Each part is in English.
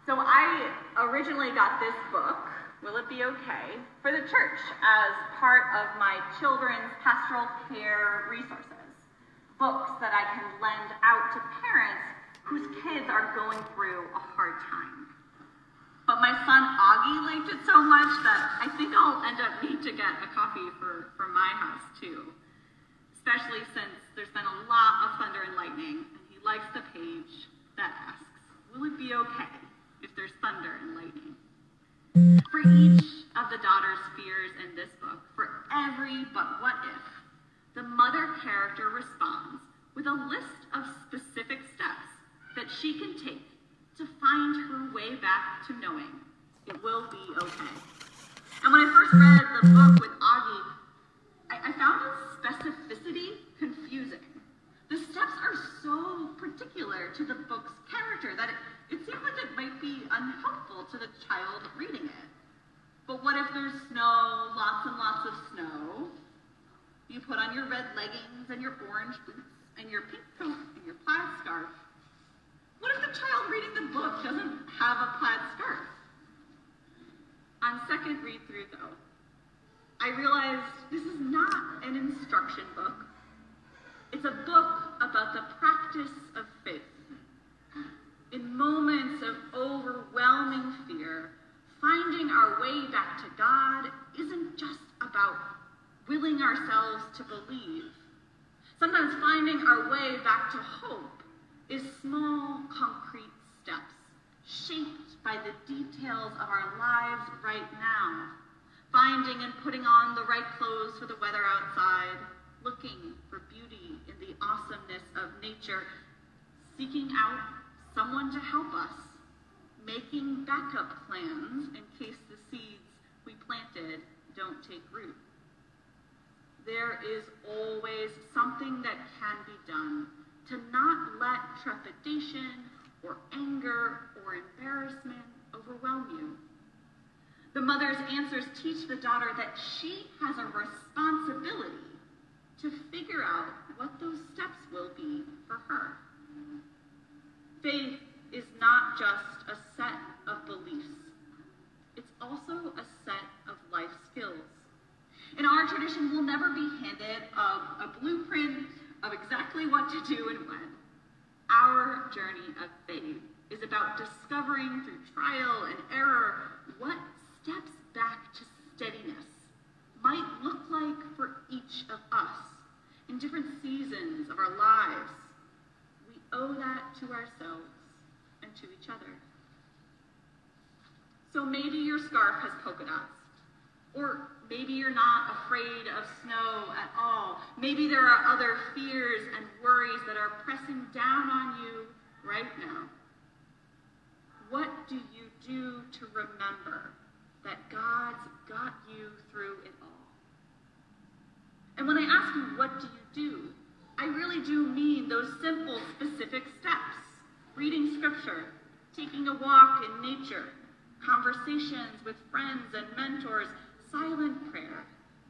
So I originally got this book, Will It Be Okay, for the church as part of my children's pastoral care resources. Books that I can lend out to parents whose kids are going through a hard time. But my son Augie liked it so much that I think I'll end up needing to get a copy for my house too. Especially since there's been a lot of thunder and lightning, and he likes the page that asks, will it be okay if there's thunder and lightning? For each of the daughter's fears in this book, for every but what if, the mother character responds with a list of specific steps that she can take to find her way back to knowing it will be okay. And when I first read the book with Augie, I found its specificity confusing. The steps are so particular to the book's character that it seemed like it might be unhelpful to the child reading it. But what if there's snow, lots and lots of snow? You put on your red leggings and your orange boots and your pink coat and your plaid scarf. What if the child reading the book doesn't have a plaid scarf? On second read through though, I realized this is not an instruction book. It's a book about the practice of faith. In moments of overwhelming fear, finding our way back to God isn't just about willing ourselves to believe. Sometimes finding our way back to hope is small, concrete steps, shaped by the details of our lives right now. Finding and putting on the right clothes for the weather outside, looking for beauty in the awesomeness of nature, seeking out someone to help us, making backup plans in case the seeds we planted don't take root. There is always something that can be done to not let trepidation or anger or embarrassment overwhelm you. The mother's answers teach the daughter that she has a responsibility to figure out what those steps will be for her. Faith is not just a set of beliefs. It's also a set of life skills. In our tradition, we'll never be handed a blueprint of exactly what to do and when. Our journey of faith is about discovering through trial and error what steps back to steadiness might look like for each of us in different seasons of our lives. We owe that to ourselves and to each other. So maybe your scarf has polka dots, or maybe you're not afraid of snow at all. Maybe there are other fears and worries that are pressing down on you right now. What do you do to remember that God's got you through it all? And when I ask you, what do you do? I really do mean those simple, specific steps. Reading scripture, taking a walk in nature, conversations with friends and mentors, silent prayer.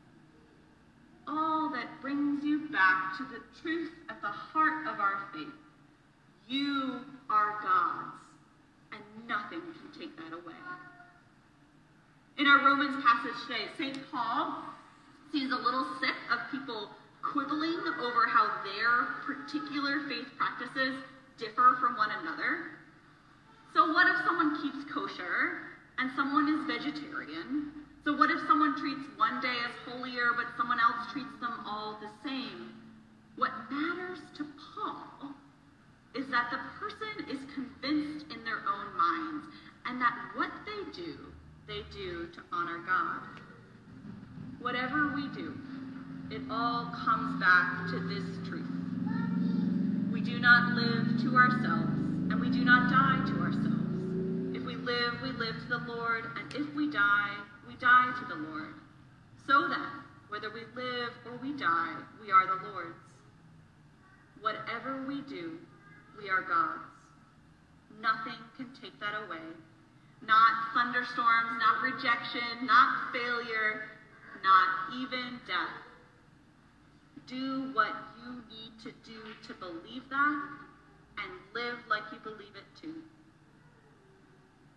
All that brings you back to the truth at the heart of our faith. You are God's, and nothing can take that away. In our Romans passage today, St. Paul sees a little sick of people quibbling over how their particular faith practices differ from one another. So what if someone keeps kosher and someone is vegetarian? So what if someone treats one day as holier but someone else treats them all the same? What matters to Paul is that the person is convinced in their own minds and that what they do to honor God. Whatever we do, it all comes back to this truth. We do not live to ourselves, and we do not die to ourselves. If we live to the Lord, and if we die to the Lord. So that, whether we live or we die, we are the Lord's. Whatever we do, we are God's. Nothing can take that away. Not thunderstorms, not rejection, not failure, not even death. Do what you need to do to believe that, and live like you believe it too.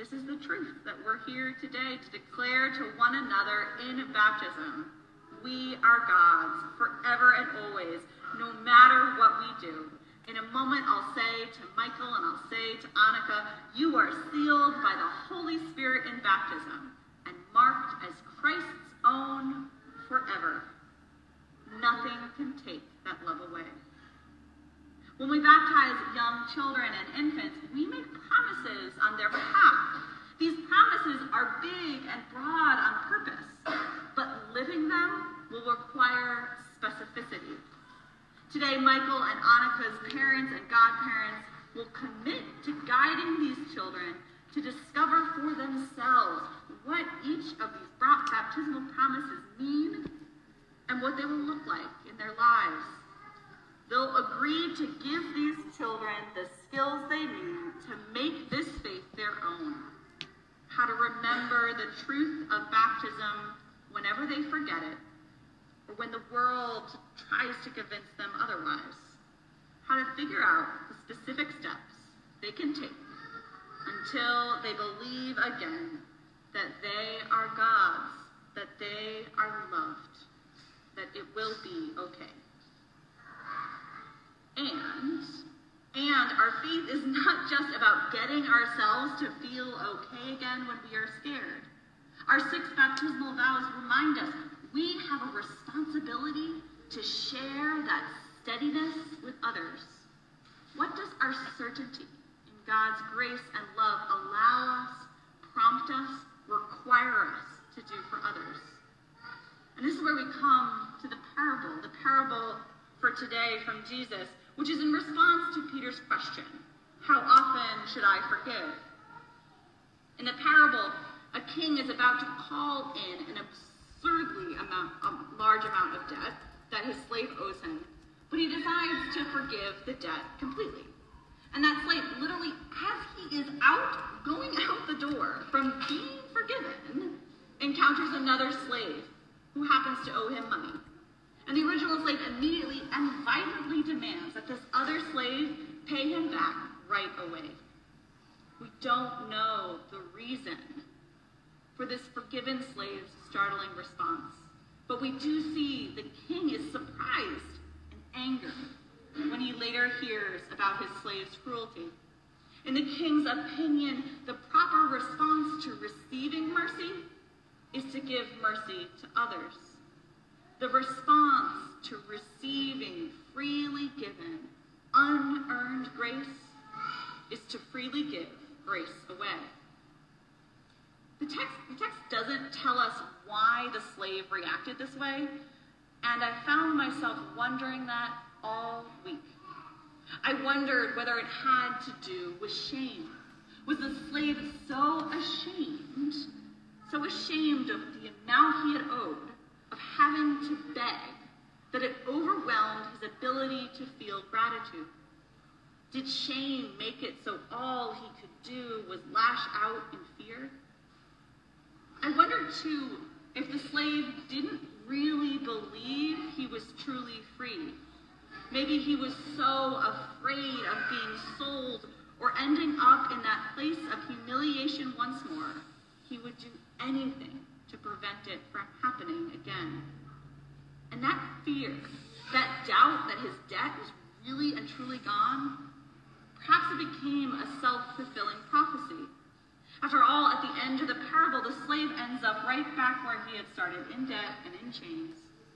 this is the truth that we're here today to declare to one another in baptism. We are God's forever and always, no matter what we do. In a moment, I'll say to Michael and I'll say to Annika, you are sealed by the Holy Spirit in baptism and marked as Christ's own forever. Nothing can take that love away. When we baptize young children and infants, we make promises on their behalf. These promises are big and broad on purpose, but living them will require specificity. Today, Michael and Annika's parents and godparents will commit to guiding these children to discover for themselves what each of these baptismal promises mean and what they will look like in their lives. They'll agree to give these children the skills they need to make this faith their own. How to remember the truth of baptism whenever they forget it, or when the world tries to convince them otherwise. How to figure out the specific steps they can take until they believe again that they are God's, that they are loved, that it will be okay. And our faith is not just about getting ourselves to feel okay again when we are scared. Our 6 baptismal vows remind us we have a responsibility to share that steadiness with others. What does our certainty in God's grace and love allow us, prompt us, require us to do for others? And this is where we come to the parable for today from Jesus, which is in response to Peter's question, how often should I forgive? In the parable, a king is about to call in an absurdly large amount of debt that his slave owes him, but he decides to forgive the debt completely. And that slave, literally, as he is going out the door from being forgiven, encounters another slave who happens to owe him money. And the original slave immediately and violently demands that this other slave pay him back right away. We don't know the reason for this forgiven slave's startling response, but we do see the king is surprised and angered when he later hears about his slave's cruelty. In the king's opinion, the proper response to receiving mercy is to give mercy to others. The response to receiving freely given, unearned grace is to freely give grace away. The text doesn't tell us why the slave reacted this way, and I found myself wondering that all week. I wondered whether it had to do with shame. Was the slave so ashamed of the amount he had owed, of having to beg, that it overwhelmed his ability to feel gratitude? Did shame make it so all he could do was lash out in fear? I wondered, too, if the slave didn't really believe he was truly free. Maybe he was so afraid of being sold or ending up in that place of humiliation once more, he would do anything to prevent it from happening again. And that fear, that doubt that his debt was really and truly gone, perhaps it became a self-fulfilling prophecy. After all, at the end of the parable, the slave ends up right back where he had started, in debt and in chains.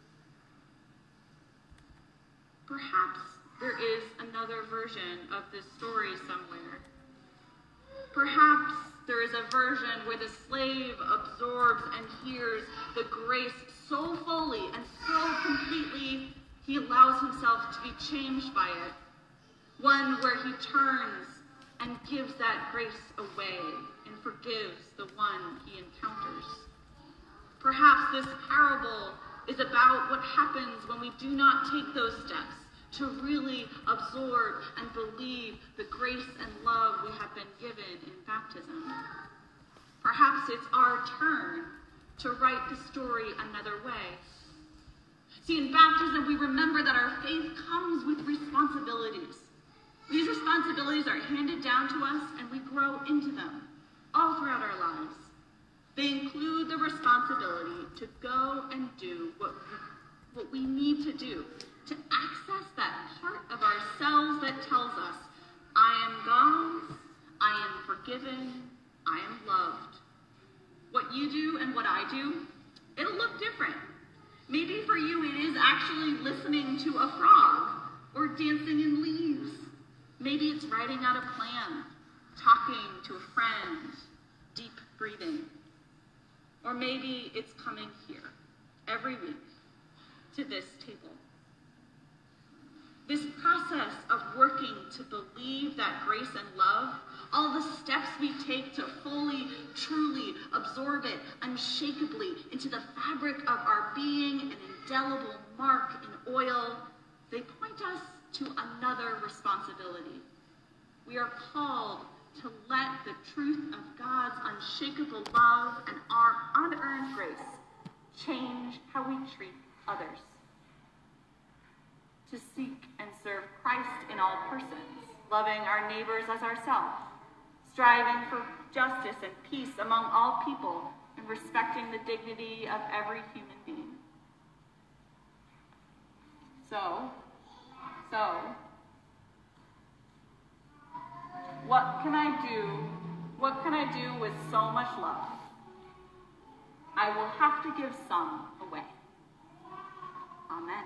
Perhaps there is another version of this story somewhere. Perhaps there is a version where the slave absorbs and hears the grace so fully and so completely he allows himself to be changed by it. One where he turns and gives that grace away and forgives the one he encounters. Perhaps this parable is about what happens when we do not take those steps to really absorb and believe the grace and love we have been given in baptism. Perhaps it's our turn to write the story another way. See, in baptism, we remember that our faith comes with responsibilities. These responsibilities are handed down to us, and we grow into them. all throughout our lives. They include the responsibility to go and do what we need to do, to access that part of ourselves that tells us, I am God's, I am forgiven, I am loved. What you do and what I do, it'll look different. Maybe for you it is actually listening to a frog or dancing in leaves. Maybe it's writing out a plan, talking to a friend, deep breathing. Or maybe it's coming here every week to this table. This process of working to believe that grace and love, all the steps we take to fully, truly absorb it unshakably into the fabric of our being, an indelible mark in oil, they point us to another responsibility. We are called to let the truth of God's unshakable love and our unearned grace change how we treat others. To seek and serve Christ in all persons, loving our neighbors as ourselves, striving for justice and peace among all people, and respecting the dignity of every human being. So, what can I do? What can I do with so much love? I will have to give some away. Amen.